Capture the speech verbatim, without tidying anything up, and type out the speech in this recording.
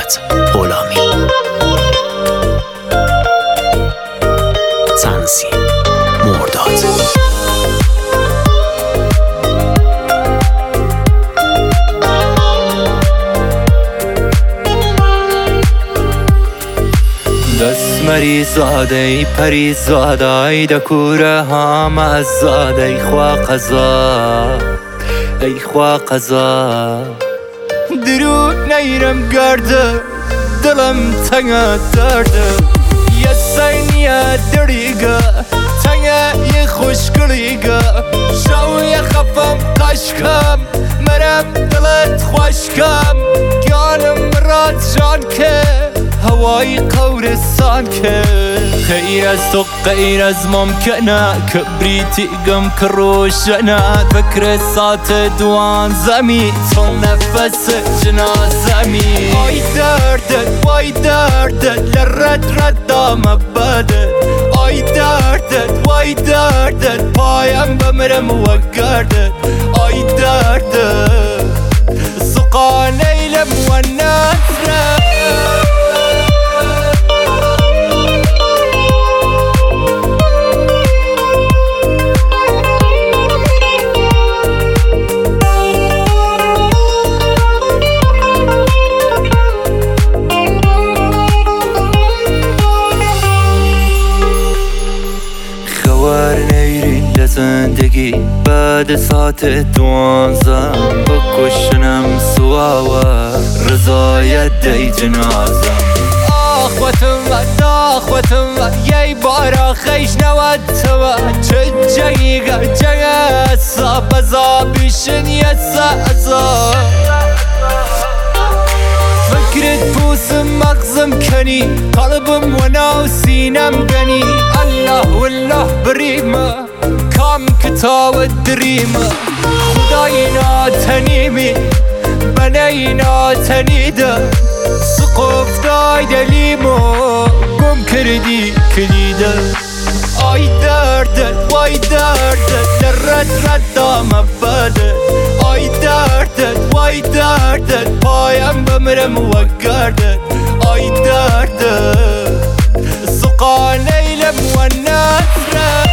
مرداد غلامی. تنظیم مرداد. دست مری زاده ای پری زاده ای دکوره هم از زاده ای خواه قضا ای خواه قضا درو نیرم گرده دلم تنگ درده یه سینیه دریگه تنگ یه خوشگلیگه شوی خفم قشکم مرم دلت خوشکم گانم مراد جان که هوای قورستان که خیر از تو غیر از ممکنه کبریتی گم که روشنه فکر ساعت دوان زمی تو نفس جنازمی آی دردت وای دردت لرد رد مبادت آی دردت وای دردت پایم بمرم و گردت آی دردت سقان ایلم و نصره زندگی بعد ساعت دوانزم بکشنم سواوا رضایت دی جنازم آخوتم و داخوتم و یه بارا خیش نود تو چه جنگیگه جنگ اصا بزا بیشن یه سازا فکرت پوسم مغزم کنی قلبم و ناو سینم گنی الله والله بریمه کام کتاب دریمه خدای ناتنیمی بنای ناتنیده سقف دای دلیمو گم کردی کلیده آی دردت وای دردت درد رد مبادت آی دردت وای دردت پایم بمرم و گردت آی دردت سقان ایلم و نصره